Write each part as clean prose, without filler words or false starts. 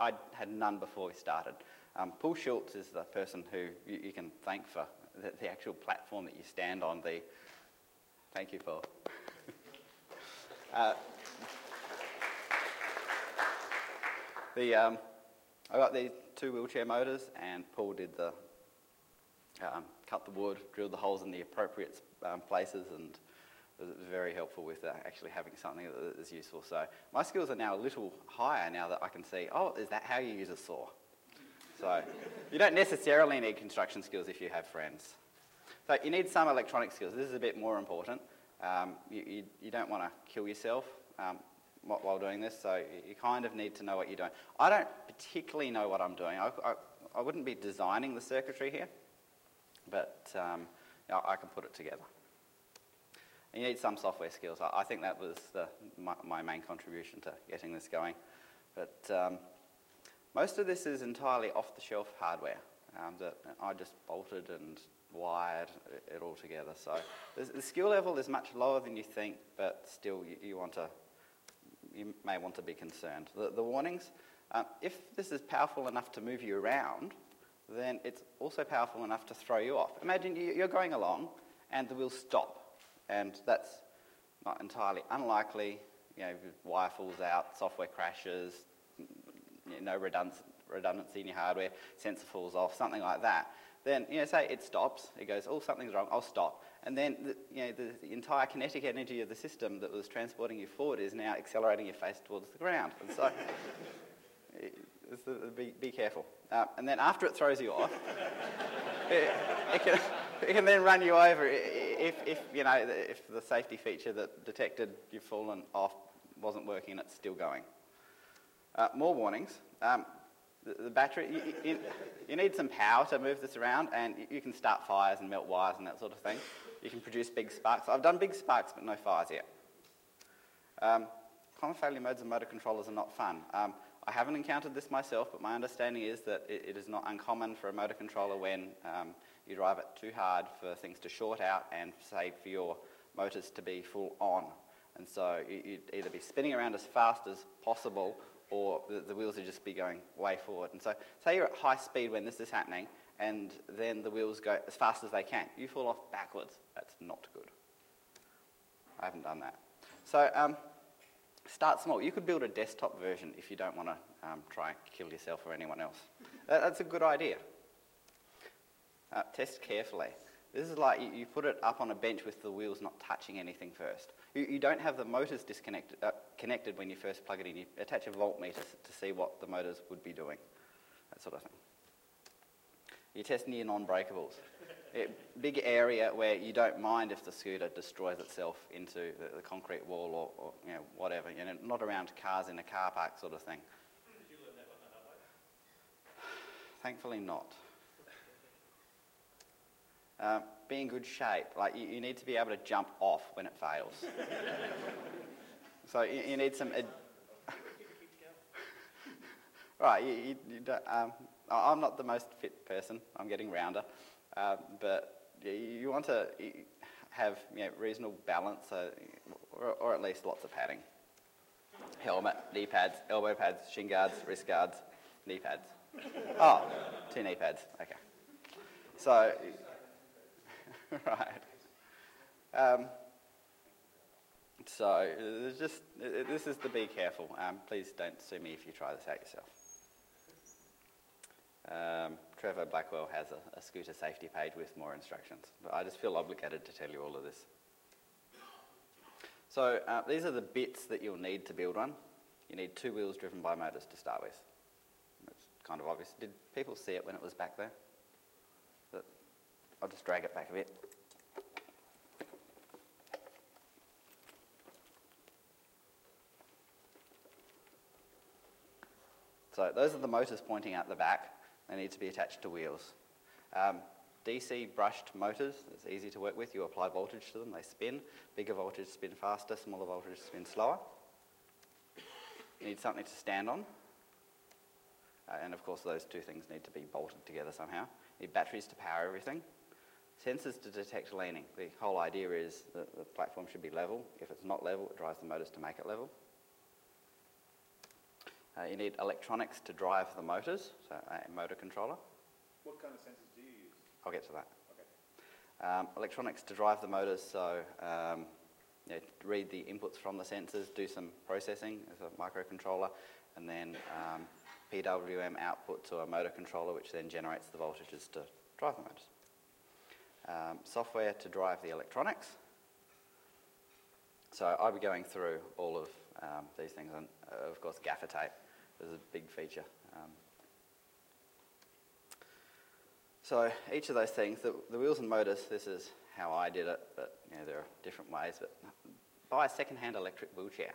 I had none before we started. Paul Schultz is the person who you can thank for the actual platform that you stand on. Thank you, Paul. I got these 2 wheelchair motors, and Paul did the cut the wood, drilled the holes in the appropriate places, and it was very helpful with actually having something that is useful. So my skills are now a little higher now that I can see, oh, is that how you use a saw? So you don't necessarily need construction skills if you have friends. So you need some electronic skills. This is a bit more important. You don't want to kill yourself while doing this, so you kind of need to know what you're doing. I don't particularly know what I'm doing. I wouldn't be designing the circuitry here, but I can put it together. And you need some software skills. I think that was my main contribution to getting this going. But most of this is entirely off-the-shelf hardware that I just bolted and wired it all together. So the skill level is much lower than you think, but still you may want to be concerned. The warnings, if this is powerful enough to move you around, then it's also powerful enough to throw you off. Imagine you're going along and the wheels stop, and that's not entirely unlikely. Wire falls out, software crashes, no redundancy in your hardware, sensor falls off, something like that. Then, say it stops, it goes, oh, something's wrong, I'll stop. And then, the entire kinetic energy of the system that was transporting you forward is now accelerating your face towards the ground. And so, be careful. And then after it throws you off, it can then run you over if the safety feature that detected you've fallen off wasn't working and it's still going. More warnings. The battery, you need some power to move this around, and you can start fires and melt wires and that sort of thing. You can produce big sparks. I've done big sparks, but no fires yet. Common failure modes of motor controllers are not fun. I haven't encountered this myself, but my understanding is that it is not uncommon for a motor controller when you drive it too hard for things to short out and, say, for your motors to be full on. And so you'd either be spinning around as fast as possible, or the wheels would just be going way forward. And so say you're at high speed when this is happening, and then the wheels go as fast as they can. You fall off backwards. That's not good. I haven't done that. So start small. You could build a desktop version if you don't want to try and kill yourself or anyone else. That's a good idea. Test carefully. This is like you put it up on a bench with the wheels not touching anything first. You don't have the motors connected when you first plug it in. You attach a voltmeter to see what the motors would be doing, that sort of thing. You test near non-breakables. Big area where you don't mind if the scooter destroys itself into the concrete wall or whatever. Not around cars in a car park sort of thing. Did you learn that one the hard way? Thankfully not. Be in good shape. Like you need to be able to jump off when it fails. So you need some. Right, you don't, I'm not the most fit person. I'm getting rounder, but you want to have reasonable balance, or at least lots of padding. Helmet, knee pads, elbow pads, shin guards, wrist guards, knee pads. Oh, 2 knee pads. Okay. So. Right. So this is the be careful. Please don't sue me if you try this out yourself. Trevor Blackwell has a scooter safety page with more instructions, but I just feel obligated to tell you all of this. So these are the bits that you'll need to build one. You need 2 wheels driven by motors to start with. It's kind of obvious. Did people see it when it was back there? I'll just drag it back a bit. So those are the motors pointing out the back. They need to be attached to wheels. DC brushed motors, it's easy to work with. You apply voltage to them, they spin. Bigger voltage spin faster, smaller voltage spin slower. You need something to stand on. And of course those 2 things need to be bolted together somehow. You need batteries to power everything. Sensors to detect leaning. The whole idea is that the platform should be level. If it's not level, it drives the motors to make it level. You need electronics to drive the motors, so a motor controller. What kind of sensors do you use? I'll get to that. Okay. Electronics to drive the motors, so read the inputs from the sensors, do some processing as a microcontroller, and then PWM output to a motor controller, which then generates the voltages to drive the motors. Software to drive the electronics. So I'll be going through all of these things, and of course gaffer tape is a big feature. So each of those things, the wheels and motors, this is how I did it, but there are different ways. But buy a second-hand electric wheelchair.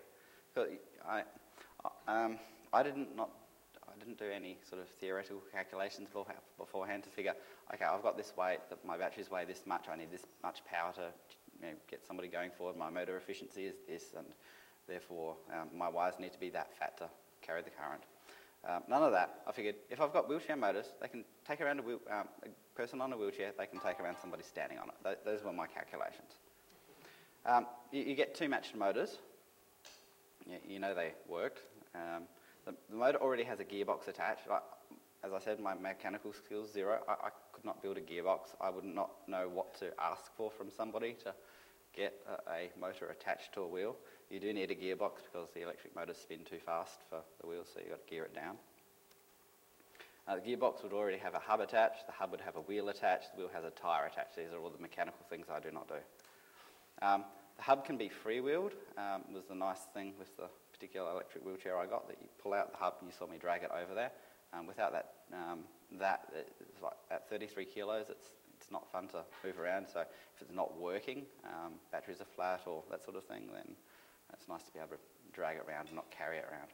I didn't do any sort of theoretical calculations beforehand to figure, okay, I've got this weight, my batteries weigh this much, I need this much power to get somebody going forward, my motor efficiency is this, and therefore my wires need to be that fat to carry the current. None of that. I figured if I've got wheelchair motors, they can take around a person on a wheelchair, they can take around somebody standing on it. Those were my calculations. You get two matched motors. You know they worked. The motor already has a gearbox attached. As I said, my mechanical skills zero. I could not build a gearbox. I would not know what to ask for from somebody to get a motor attached to a wheel. You do need a gearbox because the electric motors spin too fast for the wheels, so you've got to gear it down. The gearbox would already have a hub attached. The hub would have a wheel attached. The wheel has a tyre attached. These are all the mechanical things I do not do. The hub can be freewheeled. Was the nice thing with the particular electric wheelchair I got, that you pull out the hub and you saw me drag it over there. Without that, it's like at 33 kilos, it's not fun to move around. So if it's not working, batteries are flat or that sort of thing, then it's nice to be able to drag it around and not carry it around.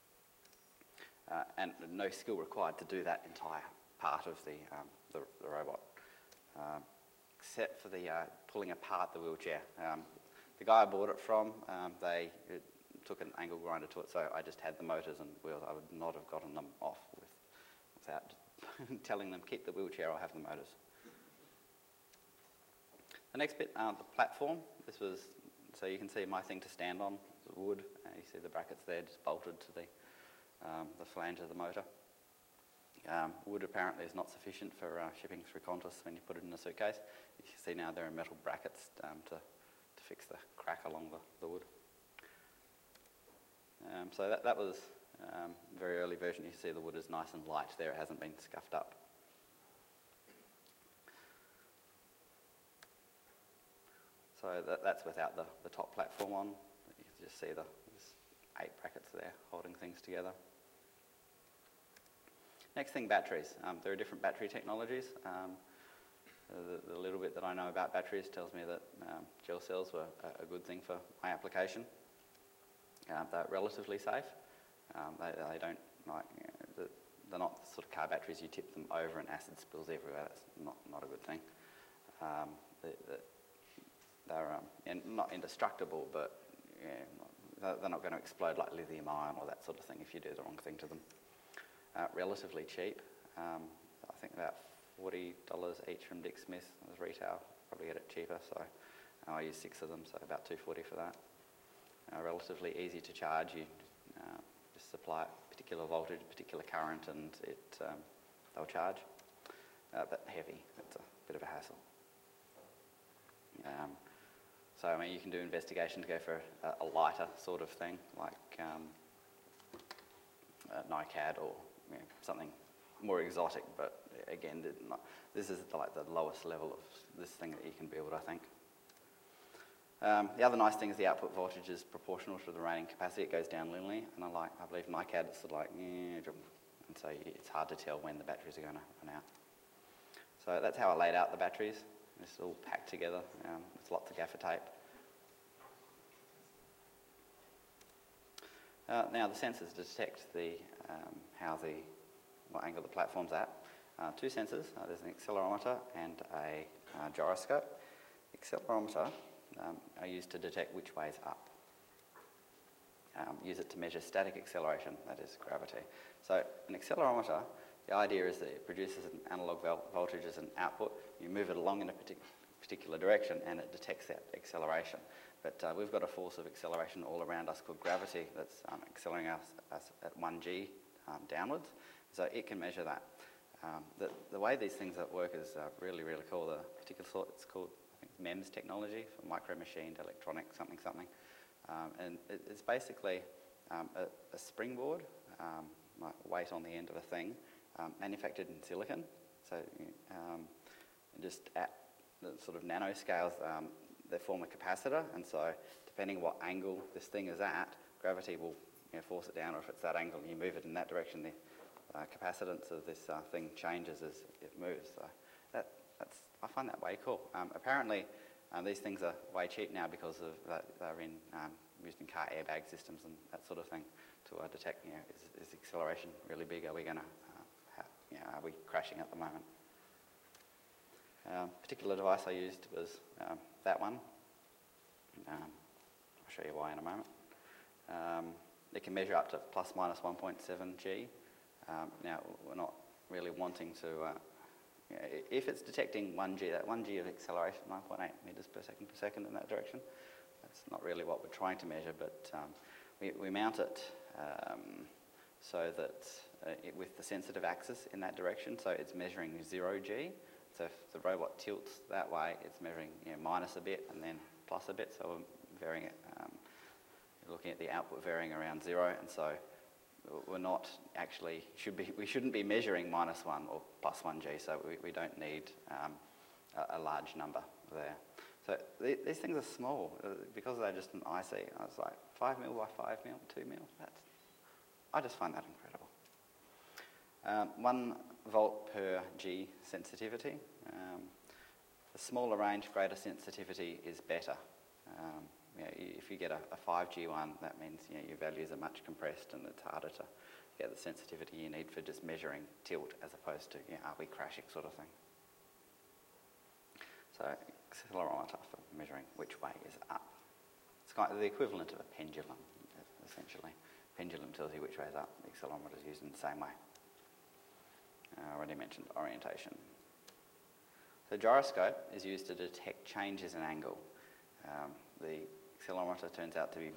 And no skill required to do that entire part of the robot, except for the pulling apart the wheelchair. The guy I bought it from, they took an angle grinder to it, so I just had the motors and wheels. I would not have gotten them off without telling them, keep the wheelchair, I'll have the motors. The next bit, the platform. This was, so you can see my thing to stand on, wood. You see the brackets there just bolted to the flange of the motor. Wood apparently is not sufficient for shipping through Qantas when you put it in a suitcase. You can see now there are metal brackets to fix the crack along the wood. So that was a very early version. You can see the wood is nice and light there. It hasn't been scuffed up. So that's without the top platform on. You can just see there's 8 brackets there holding things together. Next thing, batteries. There are different battery technologies. The little bit that I know about batteries tells me that gel cells were a good thing for my application. They're relatively safe. They don't they're not the sort of car batteries you tip them over and acid spills everywhere. That's not a good thing. They're not indestructible, but they're not going to explode like lithium ion or that sort of thing if you do the wrong thing to them. Relatively cheap. I think about $40 each from Dick Smith as retail. Probably get it cheaper, so I use 6 of them, so about $2.40 for that. Relatively easy to charge. You just supply a particular voltage, particular current, and they'll charge. But heavy, it's a bit of a hassle. So I mean, you can do investigation to go for a lighter sort of thing, like NiCad or something more exotic. But again, this is like the lowest level of this thing that you can build, I think. The other nice thing is the output voltage is proportional to the rating capacity. It goes down linearly, and I believe NiCad is sort of like, and so it's hard to tell when the batteries are going to run out. So that's how I laid out the batteries. It's all packed together with lots of gaffer tape. Now the sensors detect what angle the platform's at. 2 sensors. There's an accelerometer and a gyroscope. The accelerometer are used to detect which way is up. Use it to measure static acceleration, that is gravity. So an accelerometer, the idea is that it produces an analog voltage as an output. You move it along in a particular direction and it detects that acceleration. But we've got a force of acceleration all around us called gravity that's accelerating us at 1g downwards. So it can measure that. The way these things work is really, really cool. The particular sort, it's called, I think, MEMS technology, for micro-machined electronic something. And it's basically a springboard, like weight on the end of a thing, manufactured in silicon. So just at the sort of nanoscales, they form a capacitor, and so depending what angle this thing is at, gravity will force it down, or if it's that angle, you move it in that direction, the capacitance of this thing changes as it moves. So I find that way cool. Apparently, these things are way cheap now because of they're used in car airbag systems and that sort of thing to detect, is acceleration really big? Are we going to, are we crashing at the moment? Particular device I used was that one. I'll show you why in a moment. It can measure up to plus minus 1.7 G. Now, we're not really wanting to, if it's detecting 1G, that 1G of acceleration, 9.8 metres per second in that direction, that's not really what we're trying to measure, but we mount it so that with the sensitive axis in that direction, so it's measuring 0G. So if the robot tilts that way, it's measuring minus a bit and then plus a bit, so we're varying it, looking at the output varying around 0, and so we're not actually, we shouldn't be measuring minus 1 or plus 1G, so we don't need a large number there. So these things are small, because they're just an IC. I was like, 5 mil by 5 mil, 2 mil, I just find that incredible. 1 volt per G sensitivity. The smaller range, greater sensitivity is better. If you get a 5G one, that means your values are much compressed and it's harder to get the sensitivity you need for just measuring tilt as opposed to are we crashing sort of thing. So accelerometer for measuring which way is up. It's kind of the equivalent of a pendulum, essentially. Pendulum tells you which way is up. The accelerometer is used in the same way. I already mentioned orientation. The gyroscope is used to detect changes in angle. The accelerometer turns out to be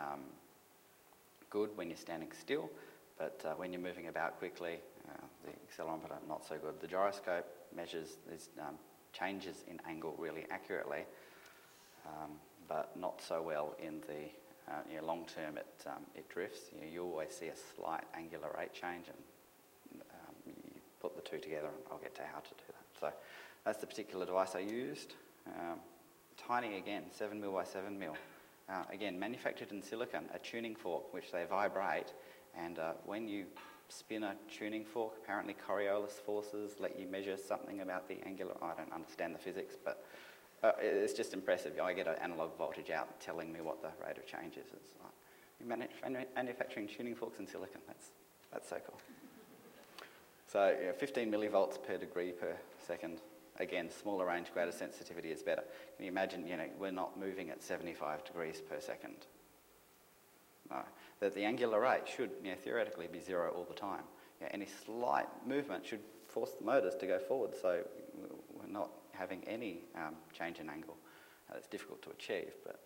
good when you're standing still, but when you're moving about quickly, the accelerometer not so good. The gyroscope measures these changes in angle really accurately, but not so well in the long term. It drifts. You always see a slight angular rate change, and you put the two together, and I'll get to how to do that. So that's the particular device I used. Tiny again, 7 mil by 7 mil. Again, manufactured in silicon, a tuning fork which they vibrate, and when you spin a tuning fork, apparently Coriolis forces let you measure something about the angular, I don't understand the physics, but it's just impressive. I get an analog voltage out telling me what the rate of change is. It's like, manufacturing tuning forks in silicon, that's so cool. So 15 millivolts per degree per second. Again, smaller range, greater sensitivity is better. Can you imagine, we're not moving at 75 degrees per second. No. That the angular rate should, theoretically be 0 all the time. Any slight movement should force the motors to go forward, so we're not having any change in angle. It's difficult to achieve, but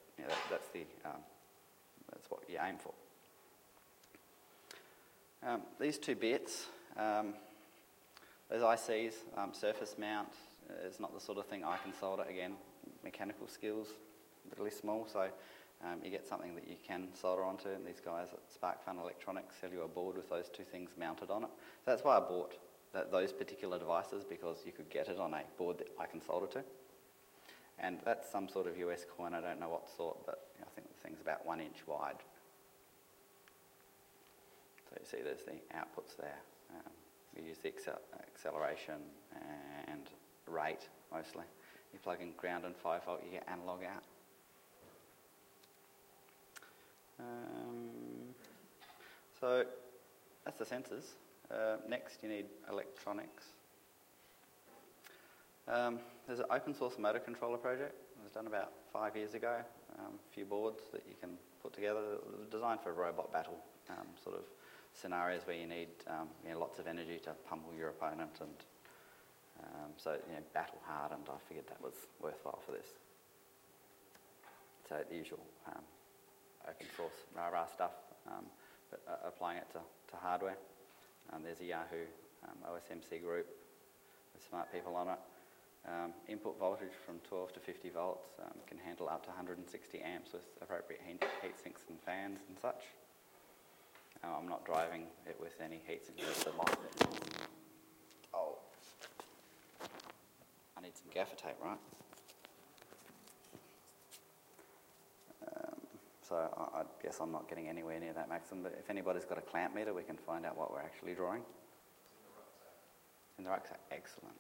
that's what you aim for. These two bits, those ICs, surface mount, is not the sort of thing I can solder. Again, mechanical skills, really small, so you get something that you can solder onto, and these guys at SparkFun Electronics sell you a board with those two things mounted on it. So that's why I bought those particular devices, because you could get it on a board that I can solder to. And that's some sort of US coin, I don't know what sort, but I think the thing's about 1 inch wide. So you see there's the outputs there. We use the acceleration and rate mostly. You plug in ground and 5 volt, you get analog out. So that's the sensors. Next you need electronics. There's an open source motor controller project. It was done about 5 years ago. A few boards that you can put together. It was designed for robot battle sort of scenarios where you need lots of energy to pummel your opponent, and so battle hardened. I figured that was worthwhile for this. So the usual open source rah-rah stuff, but applying it to hardware. There's a Yahoo OSMC group with smart people on it. Input voltage from 12 to 50 volts can handle up to 160 amps with appropriate heat sinks and fans and such. I'm not driving it with any heat sinks at the MOSFET. Oh, I need some gaffer tape, right? So I guess I'm not getting anywhere near that maximum, but if anybody's got a clamp meter, we can find out what we're actually drawing. In the rucksack, excellent.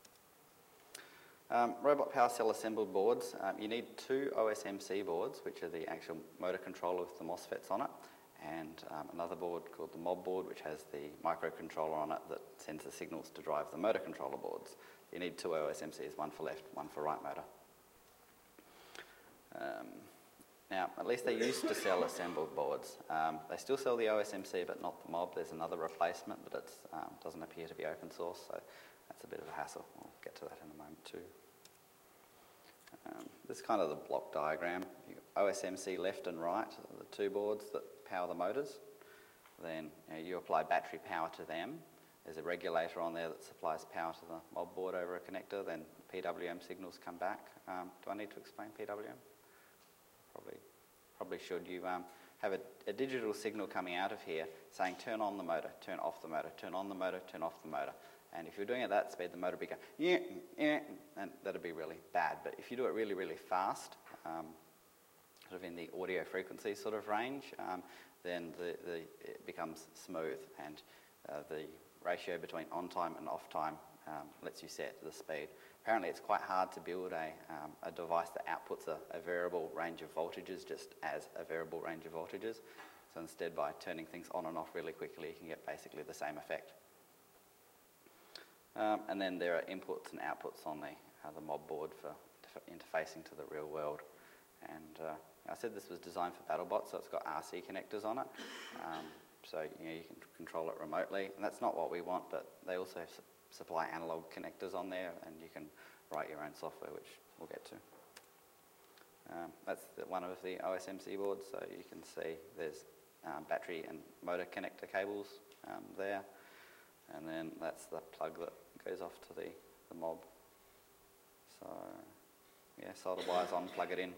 Robot power cell assembled boards. You need two OSMC boards, which are the actual motor controller with the MOSFETs on it, and another board called the MOB board, which has the microcontroller on it that sends the signals to drive the motor controller boards. You need two OSMCs, one for left, one for right motor. Now, at least they used to sell assembled boards. They still sell the OSMC, but not the MOB. There's another replacement, but it doesn't appear to be open source, so that's a bit of a hassle. I'll get to that in a moment too. This is kind of the block diagram. You've got OSMC left and right, the two boards that power the motors. Then you apply battery power to them. There's a regulator on there that supplies power to the MOB board over a connector. Then PWM signals come back. Do I need to explain PWM? Probably should. You have a digital signal coming out of here saying turn on the motor, turn off the motor, turn on the motor, turn off the motor. And if you're doing it at that speed, the motor will be going, yeah, yeah, and that'll be really bad. But if you do it really, really fast, sort of in the audio frequency sort of range, then it becomes smooth, and the ratio between on time and off time lets you set the speed. Apparently it's quite hard to build a device that outputs a variable range of voltages just as a variable range of voltages. So instead, by turning things on and off really quickly, you can get basically the same effect. And then there are inputs and outputs on the MOB board for interfacing to the real world. And I said this was designed for BattleBot, so it's got RC connectors on it. So you can control it remotely, and that's not what we want, but they also supply analog connectors on there, and you can write your own software, which we'll get to. That's one of the OSMC boards, so you can see there's battery and motor connector cables there, and then that's the plug that goes off to the MOB. So yeah, solder wires on, plug it in.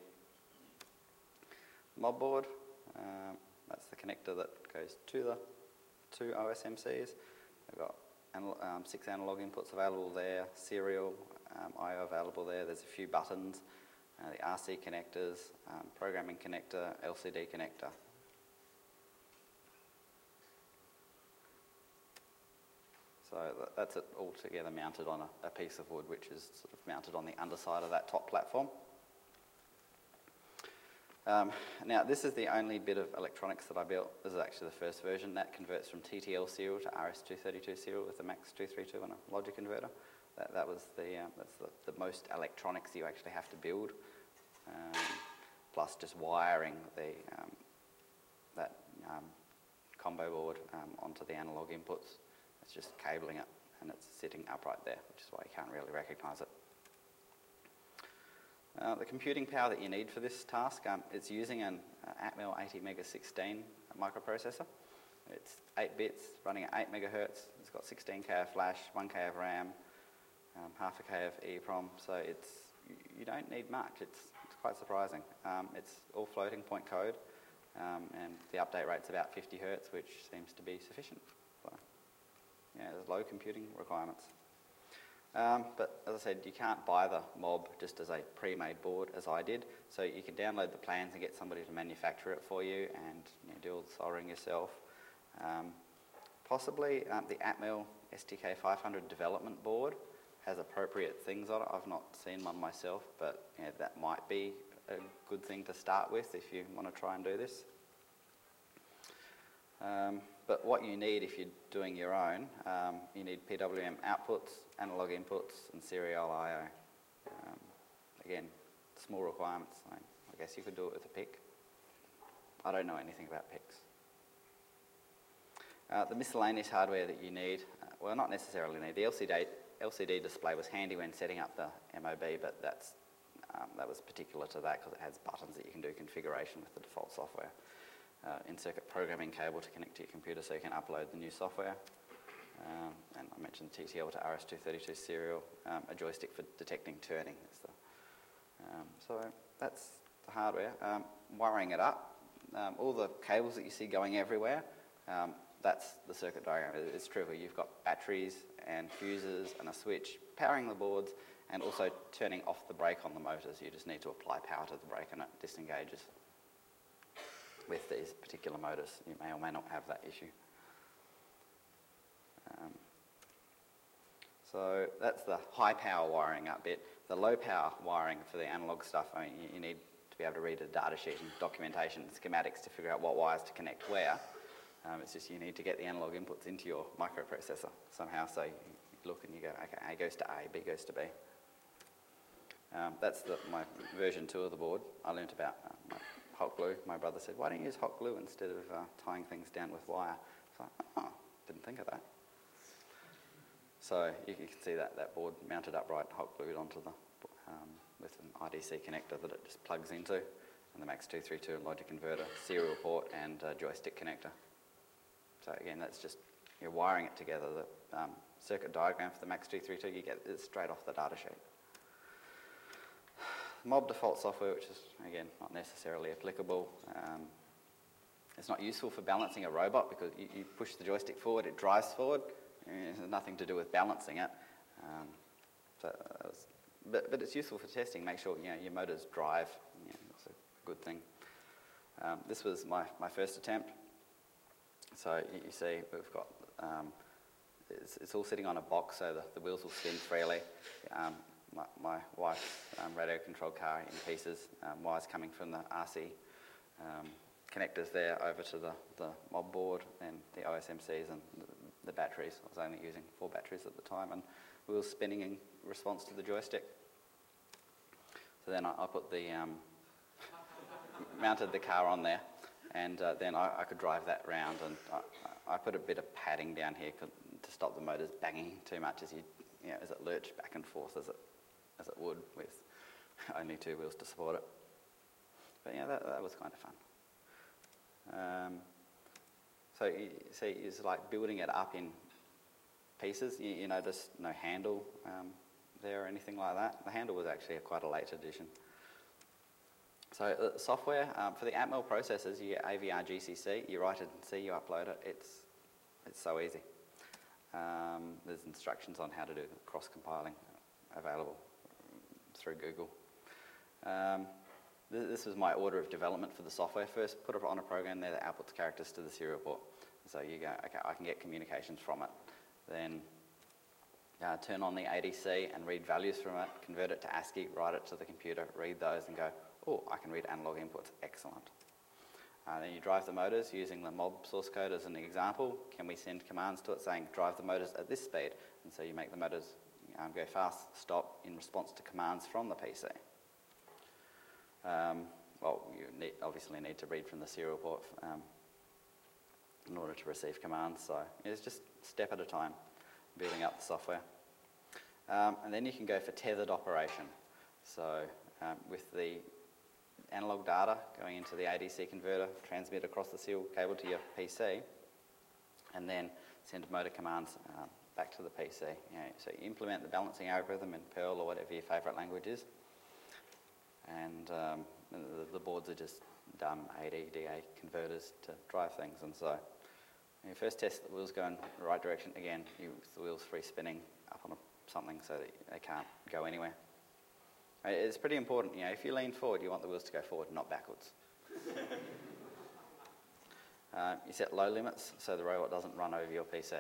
MOB board, that's the connector that goes to the two OSMCs. They've got 6 analog inputs available there, serial I/O available there. There's a few buttons, the RC connectors, programming connector, LCD connector. So that's it all together mounted on a piece of wood, which is sort of mounted on the underside of that top platform. Now, this is the only bit of electronics that I built. This is actually the first version. That converts from TTL serial to RS-232 serial with a MAX232 and a logic converter. That's the most electronics you actually have to build, plus just wiring that combo board onto the analog inputs. It's just cabling it, and it's sitting upright there, which is why you can't really recognise it. The computing power that you need for this task, it's using an Atmel 80Mega16 microprocessor. It's 8 bits, running at 8 megahertz. It's got 16K of flash, 1K of RAM, half a K of EEPROM. So you don't need much. It's quite surprising. It's all floating point code, and the update rate's about 50 hertz, which seems to be sufficient. So, yeah, there's low computing requirements. But as I said, you can't buy the MOB just as a pre-made board, as I did. So you can download the plans and get somebody to manufacture it for you, and do all the soldering yourself. Possibly the Atmel STK500 development board has appropriate things on it. I've not seen one myself, but that might be a good thing to start with if you want to try and do this. But what you need if you're doing your own, you need PWM outputs, analog inputs, and serial I/O. Again, small requirements. I guess you could do it with a PIC. I don't know anything about PICs. The miscellaneous hardware that you need, well, not necessarily need. The LCD display was handy when setting up the MOB, but that's That was particular to that because it has buttons that you can do configuration with the default software. In-circuit programming cable to connect to your computer so you can upload the new software. And I mentioned TTL to RS-232 serial, a joystick for detecting turning. So that's the hardware. Wiring it up, all the cables that you see going everywhere, that's the circuit diagram. It's trivial. You've got batteries and fuses and a switch powering the boards and also turning off the brake on the motors. You just need to apply power to the brake and it disengages. With these particular motors, you may or may not have that issue. So that's the high power wiring up bit. The low power wiring for the analog stuff, I mean, you need to be able to read a data sheet and documentation and schematics to figure out what wires to connect where. It's just you need to get the analog inputs into your microprocessor somehow. So you look and you go, okay, A goes to A, B goes to B. That's my version 2 of the board. I learnt about hot glue. My brother said, why don't you use hot glue instead of tying things down with wire? So didn't think of that. So you can see that board mounted upright, hot glued onto the, with an IDC connector that it just plugs into, and the MAX232 logic inverter, serial port, and joystick connector. So again, that's just, you're wiring it together. The circuit diagram for the MAX232, you get it straight off the data sheet. Mob default software, which is, again, not necessarily applicable. It's not useful for balancing a robot because you push the joystick forward, it drives forward. It has nothing to do with balancing it. But it's useful for testing. Make sure your motors drive. That's a good thing. This was my first attempt. So you see we've got, it's all sitting on a box so the wheels will spin freely. My wife's radio controlled car in pieces, wires coming from the RC connectors there over to the mob board and the OSMCs and the batteries. I was only using 4 batteries at the time, and wheels spinning in response to the joystick. So then I put the mounted the car on there, and then I could drive that round, and I put a bit of padding down here to stop the motors banging too much as as it lurched back and forth as it would with only 2 wheels to support it. But that was kind of fun. So you see, it's like building it up in pieces. You notice no handle there or anything like that. The handle was actually quite a late addition. So the software, for the Atmel processors, you get AVR GCC, you write it in C, you upload it. It's so easy. There's instructions on how to do cross-compiling available through Google. This was my order of development for the software. First, put it on a program there that outputs characters to the serial port. So you go, okay, I can get communications from it. Then turn on the ADC and read values from it, convert it to ASCII, write it to the computer, read those and go, oh, I can read analog inputs, excellent. Then you drive the motors using the mob source code as an example. Can we send commands to it saying, drive the motors at this speed? And so you make the motors go fast, stop in response to commands from the PC. Well, you obviously need to read from the serial port in order to receive commands. So it's just step at a time, building up the software. And then you can go for tethered operation. So with the analog data going into the ADC converter, transmit across the serial cable to your PC, and then send motor commands back to the PC. So you implement the balancing algorithm in Perl or whatever your favourite language is. And the boards are just dumb AD, DA converters to drive things. And so when you first test the wheels go in the right direction, again, the wheels free spinning up on something so that they can't go anywhere. It's pretty important, if you lean forward, you want the wheels to go forward, not backwards. You set low limits so the robot doesn't run over your PC.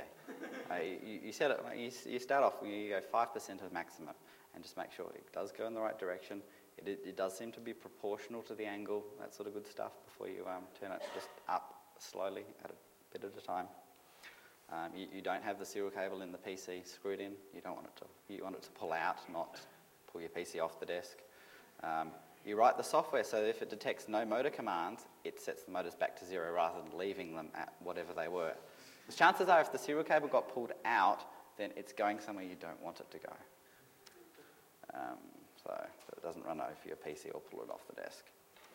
You start off, you go 5% of maximum and just make sure it does go in the right direction. It does seem to be proportional to the angle, that sort of good stuff, before you turn it just up slowly at a bit at a time. You don't have the serial cable in the PC screwed in. You want it to pull out, not pull your PC off the desk. You write the software so that if it detects no motor commands, it sets the motors back to 0 rather than leaving them at whatever they were. The chances are if the serial cable got pulled out, then it's going somewhere you don't want it to go. So so it doesn't run over your PC or pull it off the desk.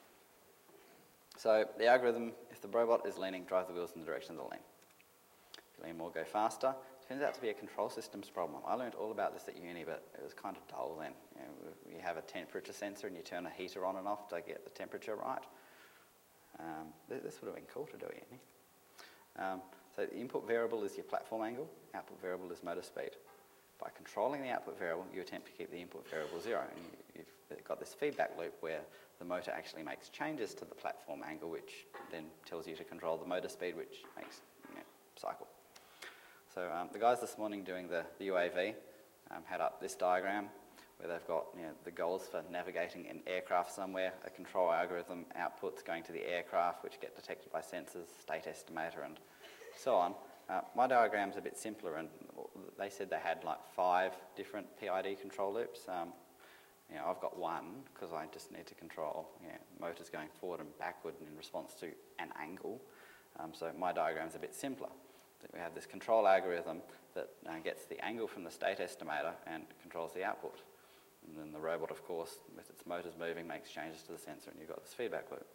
So the algorithm, if the robot is leaning, drive the wheels in the direction of the lean. If you lean more, go faster. Turns out to be a control systems problem. I learned all about this at uni, but it was kind of dull then. You have a temperature sensor and you turn a heater on and off to get the temperature right. This would have been cool to do at uni. So the input variable is your platform angle, output variable is motor speed. By controlling the output variable, you attempt to keep the input variable zero, and you've got this feedback loop where the motor actually makes changes to the platform angle, which then tells you to control the motor speed, which makes cycle. So the guys this morning doing the UAV had up this diagram where they've got the goals for navigating an aircraft somewhere, a control algorithm, outputs going to the aircraft, which get detected by sensors, state estimator, and so on. My diagram's a bit simpler, and they said they had like 5 different PID control loops. I've got one because I just need to control motors going forward and backward in response to an angle. So my diagram's a bit simpler. We have this control algorithm that gets the angle from the state estimator and controls the output. And then the robot, of course, with its motors moving, makes changes to the sensor, and you've got this feedback loop.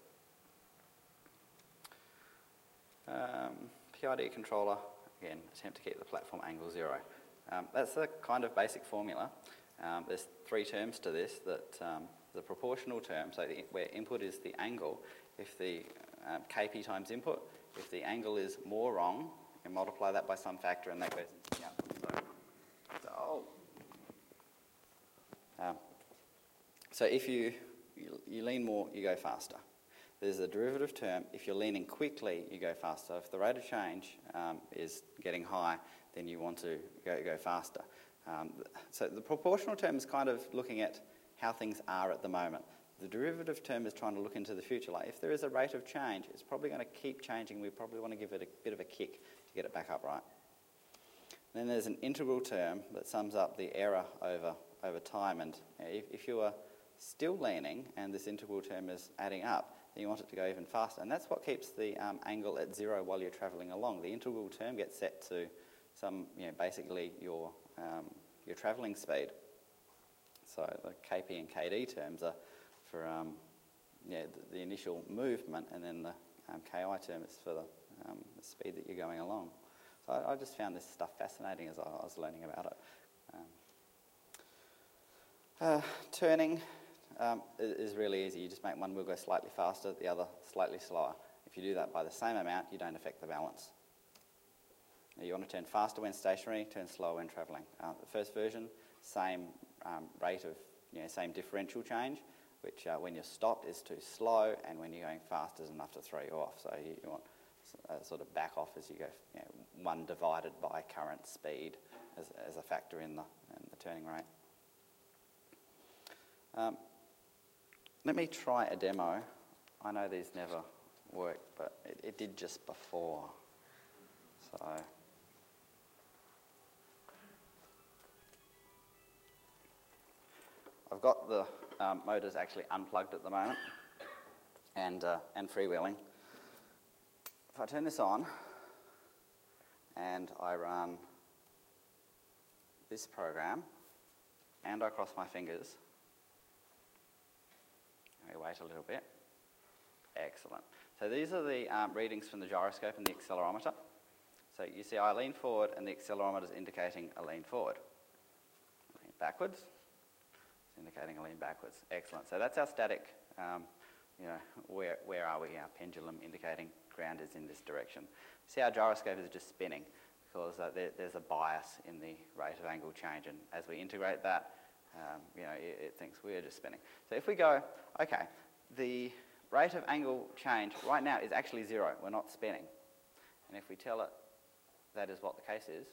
PID controller, again, attempt to keep the platform angle zero. That's the kind of basic formula. There's 3 terms to this. That the proportional term, so where input is the angle, if the Kp times input, if the angle is more wrong, you multiply that by some factor, and that goes into the output. So if you lean more, you go faster. There's a derivative term. If you're leaning quickly, you go faster. If the rate of change is getting high, then you want to go faster. So the proportional term is kind of looking at how things are at the moment. The derivative term is trying to look into the future. Like if there is a rate of change, it's probably going to keep changing. We probably want to give it a bit of a kick to get it back up right. Then there's an integral term that sums up the error over time. And if you are still leaning and this integral term is adding up, then you want it to go even faster. And that's what keeps the angle at zero while you're travelling along. The integral term gets set to some, basically your travelling speed. So the Kp and Kd terms are for the initial movement, and then the Ki term is for the speed that you're going along. So I just found this stuff fascinating as I was learning about it. Turning is really easy. You just make one wheel go slightly faster, the other slightly slower. If you do that by the same amount, you don't affect the balance. Now you want to turn faster when stationary, turn slower when travelling. The first version, same rate of, same differential change, which when you're stopped is too slow, and when you're going fast is enough to throw you off. So you want sort of back off as you go, 1 divided by current speed as a factor in the turning rate. Let me try a demo. I know these never work, but it did just before. So I've got the motors actually unplugged at the moment and freewheeling. If I turn this on and I run this program and I cross my fingers, let me wait a little bit. Excellent. So these are the readings from the gyroscope and the accelerometer. So you see I lean forward and the accelerometer is indicating a lean forward. Lean backwards, it's indicating a lean backwards. Excellent. So that's our static, where are we? Our pendulum indicating ground is in this direction. See our gyroscope is just spinning because there's a bias in the rate of angle change, and as we integrate that, it thinks we're just spinning. So if we go, okay, the rate of angle change right now is actually 0. We're not spinning. And if we tell it that is what the case is,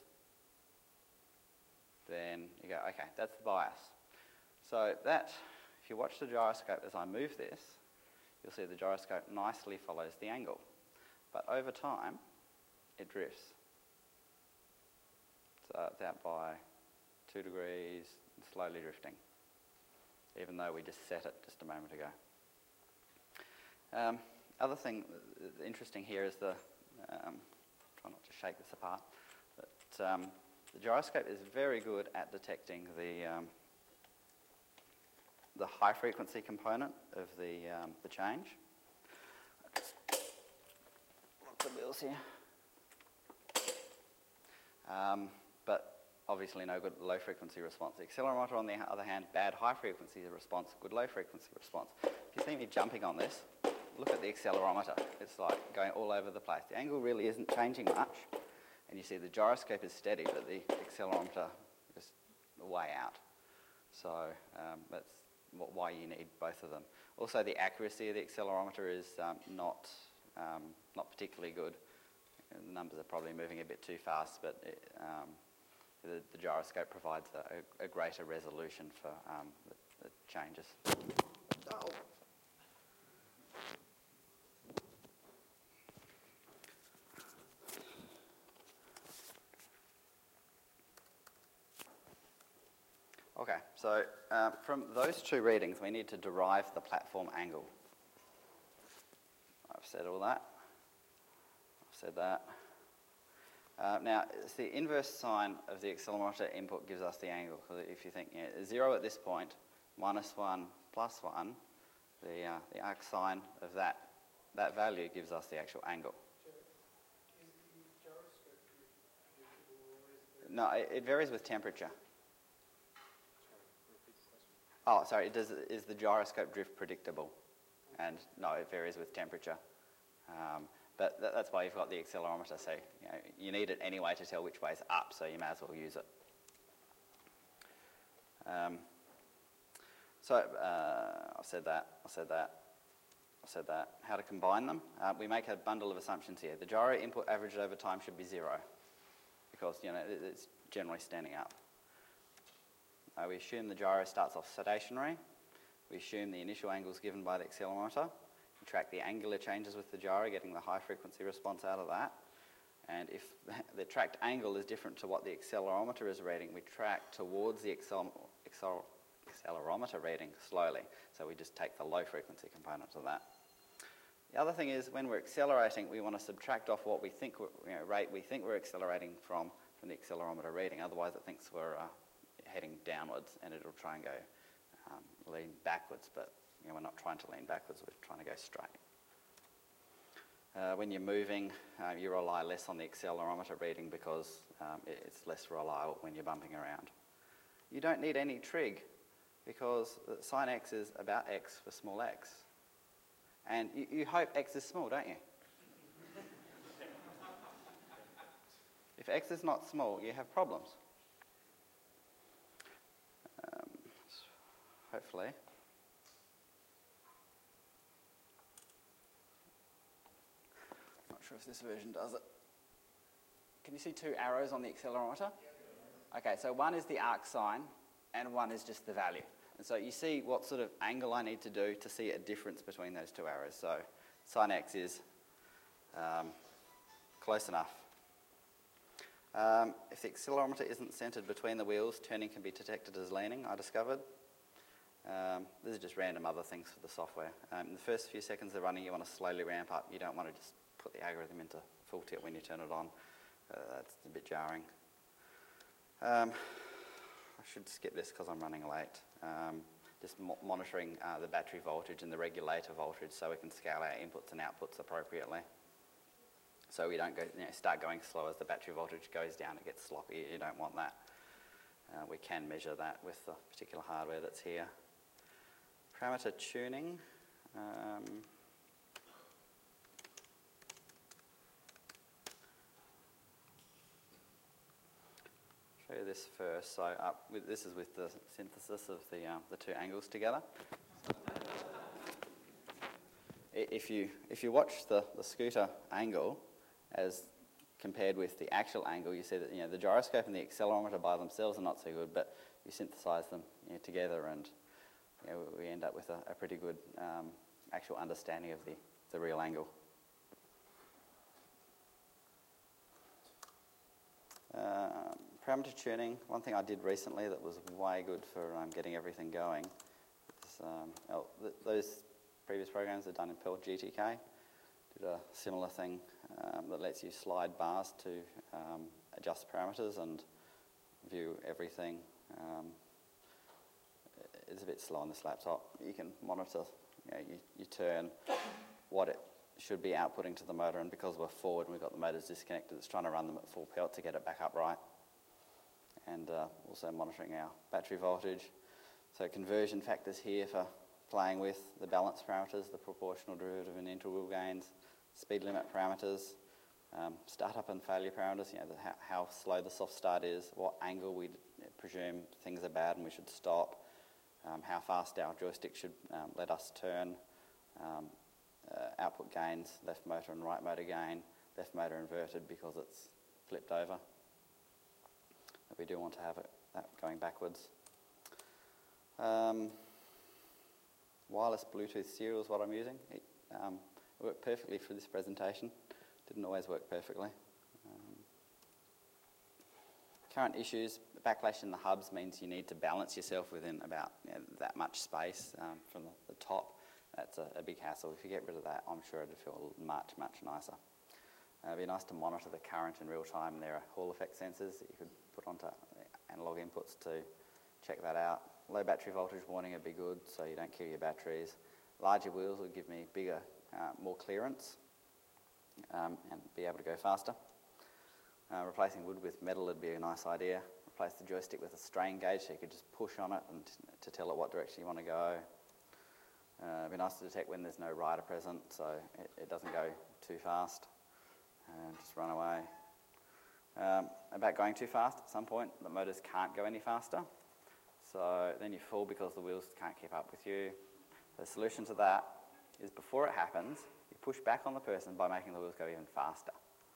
then you go, okay, that's the bias. So that, if you watch the gyroscope as I move this, you'll see the gyroscope nicely follows the angle. But over time, it drifts. So it's out by 2 degrees, and slowly drifting, even though we just set it just a moment ago. Other thing interesting here is try not to shake this apart, but the gyroscope is very good at detecting the the high frequency component of the change. Lock the wheels here. But obviously no good low frequency response. The accelerometer, on the other hand, bad high frequency response, good low frequency response. If you see me jumping on this, look at the accelerometer. It's like going all over the place. The angle really isn't changing much, and you see the gyroscope is steady, but the accelerometer is way out. So that's why you need both of them. Also, the accuracy of the accelerometer is not particularly good. The numbers are probably moving a bit too fast, but the gyroscope provides a greater resolution for the changes. Oh. Okay, so from those two readings, we need to derive the platform angle. I've said all that. I've said that. Now, it's the inverse sign of the accelerometer input gives us the angle. So if you think 0 at this point, -1, +1, the arc sine of that value gives us the actual angle. No, it varies with temperature. Oh, sorry, is the gyroscope drift predictable? And no, it varies with temperature. But that's why you've got the accelerometer, so you need it anyway to tell which way is up, so you may as well use it. I've said that. How to combine them? We make a bundle of assumptions here. The gyro input averaged over time should be 0, because it's generally standing up. We assume the gyro starts off stationary. We assume the initial angle is given by the accelerometer. We track the angular changes with the gyro, getting the high frequency response out of that. And if the tracked angle is different to what the accelerometer is reading, we track towards the accelerometer reading slowly. So we just take the low frequency components of that. The other thing is, when we're accelerating, we want to subtract off what we think rate we think we're accelerating from the accelerometer reading. Otherwise, it thinks we're heading downwards, and it'll try and go lean backwards. But we're not trying to lean backwards; we're trying to go straight. When you're moving, you rely less on the accelerometer reading because it's less reliable when you're bumping around. You don't need any trig because sine x is about x for small x. And you hope x is small, don't you? If x is not small, you have problems. Hopefully. Not sure if this version does it. Can you see two arrows on the accelerometer? Okay, so one is the arc sine and one is just the value. And so you see what sort of angle I need to do to see a difference between those two arrows. So sine x is close enough. If the accelerometer isn't centered between the wheels, turning can be detected as leaning, I discovered. These are just random other things for the software. In the first few seconds of running, you want to slowly ramp up. You don't want to just put the algorithm into full tilt when you turn it on. That's a bit jarring. I should skip this because I'm running late. Just monitoring the battery voltage and the regulator voltage so we can scale our inputs and outputs appropriately. So we don't start going slow as the battery voltage goes down. It gets sloppy. You don't want that. We can measure that with the particular hardware that's here. Parameter tuning. Show you this first. So this is with the synthesis of the two angles together. If you watch the scooter angle as compared with the actual angle, you see that the gyroscope and the accelerometer by themselves are not so good, but you synthesize them together, and we end up with a pretty good actual understanding of the real angle. Parameter tuning. One thing I did recently that was way good for getting everything going is those previous programs are done in Perl GTK. Did a similar thing that lets you slide bars to adjust parameters and view everything. is a bit slow on this laptop. You can monitor, you turn what it should be outputting to the motor, and because we're forward and we've got the motors disconnected, it's trying to run them at full pelt to get it back upright. And also monitoring our battery voltage. So conversion factors here for playing with the balance parameters, the proportional derivative and integral gains, speed limit parameters, startup and failure parameters, how slow the soft start is, what angle we presume things are bad and we should stop, how fast our joystick should let us turn, output gains, left motor and right motor gain, left motor inverted because it's flipped over. But we do want to have that going backwards. Wireless Bluetooth serial is what I'm using. It worked perfectly for this presentation. Didn't always work perfectly. Current issues, backlash in the hubs means you need to balance yourself within about that much space from the top. That's a big hassle. If you get rid of that, I'm sure it'd feel much, much nicer. It'd be nice to monitor the current in real time. There are Hall effect sensors that you could put onto analog inputs to check that out. Low battery voltage warning would be good so you don't kill your batteries. Larger wheels would give me bigger, more clearance and be able to go faster. Replacing wood with metal would be a nice idea. Replace the joystick with a strain gauge so you could just push on it and to tell it what direction you want to go. It'd be nice to detect when there's no rider present so it doesn't go too fast and just run away. About going too fast, at some point the motors can't go any faster, so then you fall because the wheels can't keep up with you. The solution to that is before it happens, you push back on the person by making the wheels go even faster.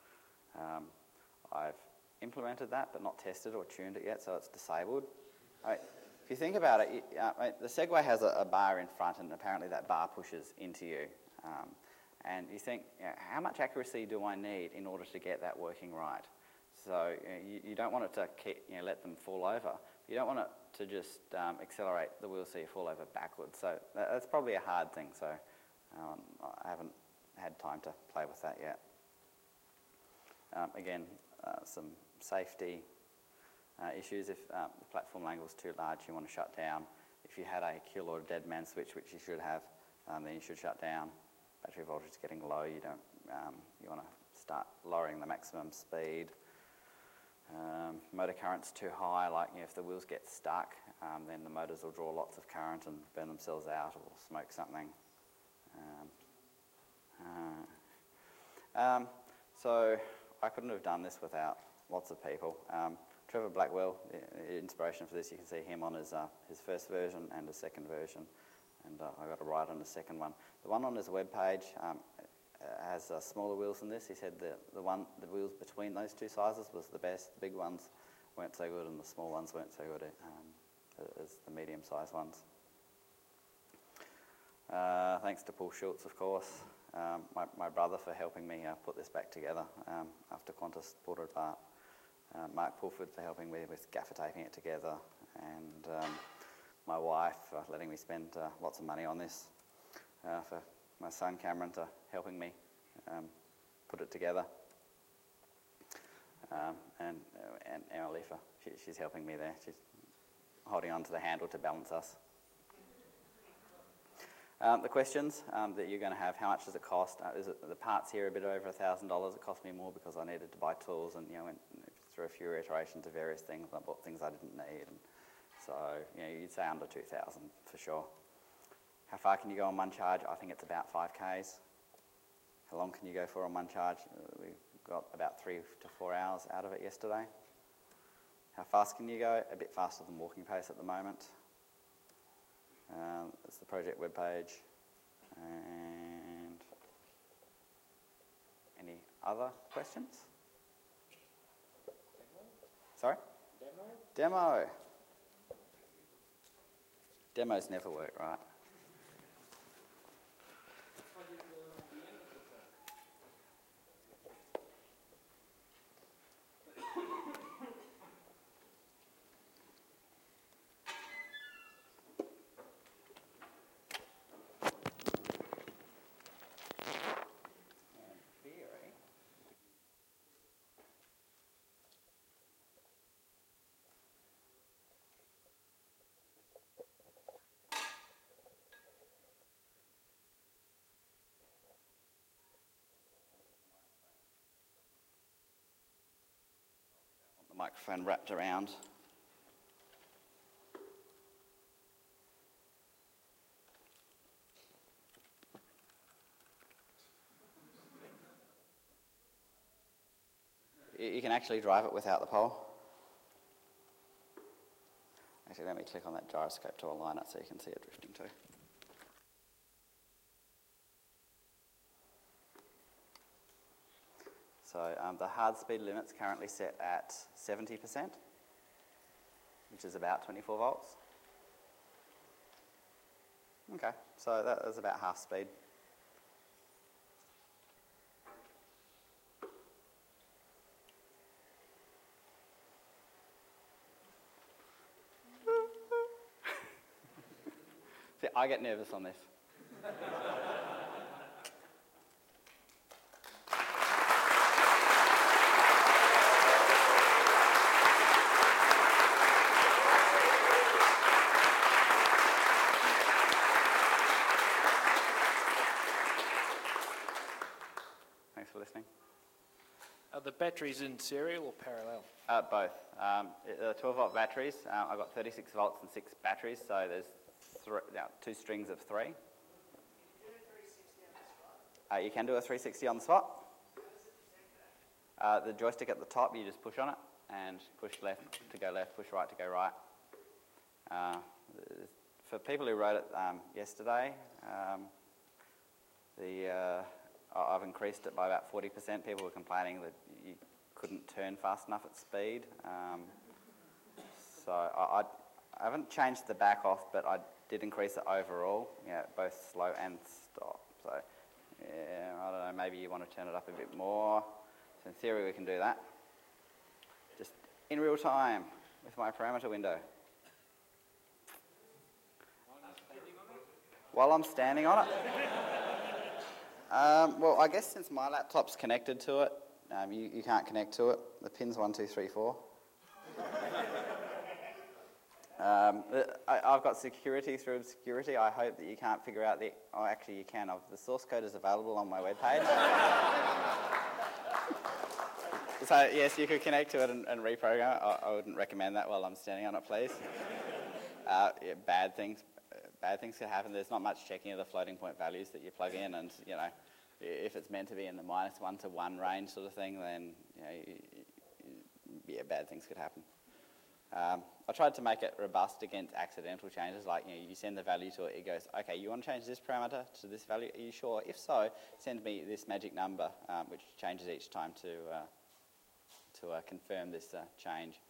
I've implemented that but not tested or tuned it yet, so it's disabled. If you think about it, the Segway has a bar in front and apparently that bar pushes into you. And you think, how much accuracy do I need in order to get that working right? So you don't want it to let them fall over. You don't want it to just accelerate the wheels so you fall over backwards. So that's probably a hard thing. So I haven't had time to play with that yet. Again, some safety issues. If the platform angle is too large, you want to shut down. If you had a kill or dead man switch, which you should have, then you should shut down. Battery voltage is getting low. You want to start lowering the maximum speed. Motor current's too high, if the wheels get stuck, then the motors will draw lots of current and burn themselves out or smoke something. So I couldn't have done this without lots of people. Trevor Blackwell, the inspiration for this, you can see him on his first version and his second version, and I got a ride on the second one. The one on his webpage has smaller wheels than this. He said the wheels between those two sizes was the best. The big ones weren't so good and the small ones weren't so good as the medium-sized ones. Thanks to Paul Schultz, of course, my brother for helping me put this back together after Qantas pulled it apart. Mark Pulford for helping me with gaffer taping it together, and my wife for letting me spend lots of money on this, for my son Cameron to helping me put it together, and Emily for she's helping me there. She's holding on to the handle to balance us. The questions that you're going to have: how much does it cost? The parts here are a bit over $1,000. It cost me more because I needed to buy tools and went through a few iterations of various things. I bought things I didn't need, and so you'd say under 2,000 for sure. How far can you go on one charge? I think it's about 5Ks. How long can you go for on one charge? We got about 3 to 4 hours out of it yesterday. How fast can you go? A bit faster than walking pace at the moment. That's the project webpage. And any other questions? Sorry? Demo. Demos never work, right? microphone wrapped around. You can actually drive it without the pole. Actually, let me click on that gyroscope to align it so you can see it drifting too. So the hard speed limit's currently set at 70%, which is about 24 volts. Okay, so that is about half speed. See, I get nervous on this. Thanks for listening. Are the batteries in serial or parallel? Both. The 12-volt batteries, I've got 36 volts and 6 batteries, so there's 2 strings of 3. You can do a 360 on the spot. The joystick at the top, you just push on it and push left to go left, push right to go right. For people who wrote it yesterday, I've increased it by about 40%. People were complaining that you couldn't turn fast enough at speed. So I haven't changed the back off, but I did increase it overall, both slow and stop. So yeah, I don't know, maybe you want to turn it up a bit more. So in theory we can do that. Just in real time with my parameter window. While I'm standing on it? Well, I guess since my laptop's connected to it, you can't connect to it. The pin's 1, 2, 3, 4. I've got security through obscurity. I hope that you can't figure out the... Oh, actually you can. The source code is available on my webpage. So, yes, you could connect to it and reprogram it. I wouldn't recommend that while I'm standing on it, please. Bad things could happen. There's not much checking of the floating point values that you plug in, and, if it's meant to be in the -1 to 1 range sort of thing, then, bad things could happen. I tried to make it robust against accidental changes, like, you send the value to it, it goes, okay, you want to change this parameter to this value? Are you sure? If so, send me this magic number, which changes each time to confirm this change.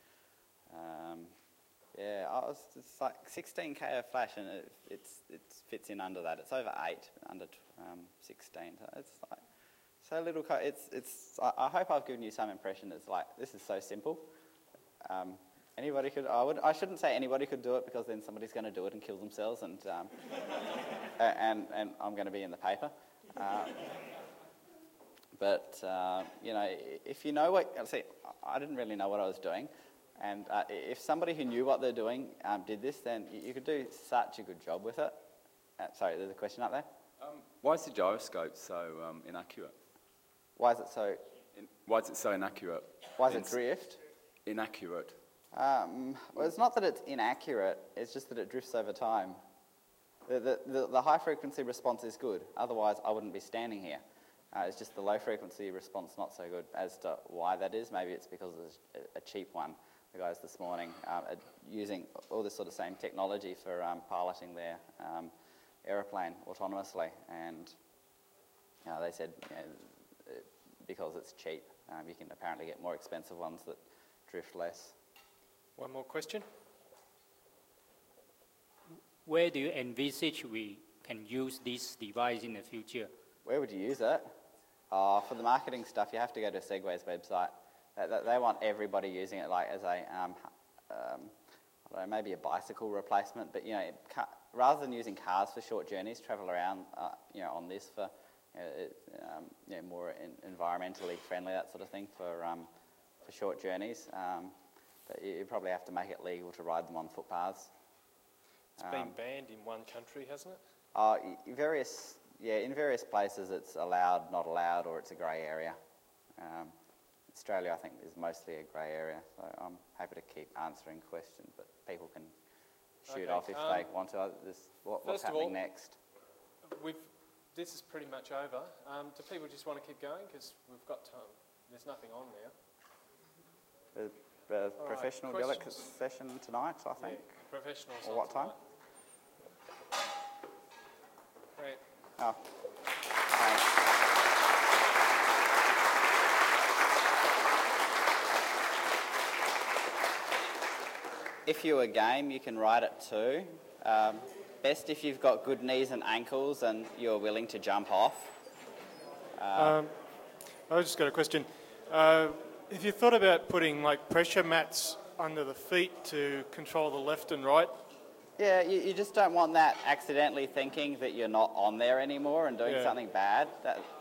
It's like 16K of flash, and it fits in under that. It's over 8, under 16. So it's like so little code. I hope I've given you some impression. It's like, this is so simple. Anybody could. I shouldn't say anybody could do it, because then somebody's going to do it and kill themselves, and and I'm going to be in the paper. But if you know what, see, I didn't really know what I was doing, and if somebody who knew what they're doing did this, then you could do such a good job with it. Sorry, there's a question up there. Why is the gyroscope so inaccurate? Why is it so? Why is it so inaccurate? Why is it drift? Inaccurate. Well, it's not that it's inaccurate. It's just that it drifts over time. The high frequency response is good. Otherwise, I wouldn't be standing here. It's just the low frequency response not so good. As to why that is, maybe it's because it's a cheap one. The guys this morning are using all this sort of same technology for piloting their aeroplane autonomously, and they said because it's cheap, you can apparently get more expensive ones that drift less. One more question. Where do you envisage we can use this device in the future? Where would you use it? For the marketing stuff, you have to go to Segway's website. They want everybody using it, like as a, I don't know, maybe a bicycle replacement. But rather than using cars for short journeys, travel around, on this for, more environmentally friendly, that sort of thing for short journeys. But you probably have to make it legal to ride them on footpaths. It's been banned in one country, hasn't it? In various places it's allowed, not allowed, or it's a grey area. Australia, I think, is mostly a grey area, so I'm happy to keep answering questions, but people can shoot Okay, off if they want to. What's first of happening all, next? This is pretty much over. Do people just want to keep going? Because we've got time. There's nothing on now. The All professional right, delegate questions? session tonight, I think. Yeah, professionals. Or on what time? tonight. Great. Oh, thanks. If you're game, you can ride it too. Best if you've got good knees and ankles and you're willing to jump off. I just got a question. Have you thought about putting like pressure mats under the feet to control the left and right? Yeah, you just don't want that accidentally thinking that you're not on there anymore and doing Yeah. something bad.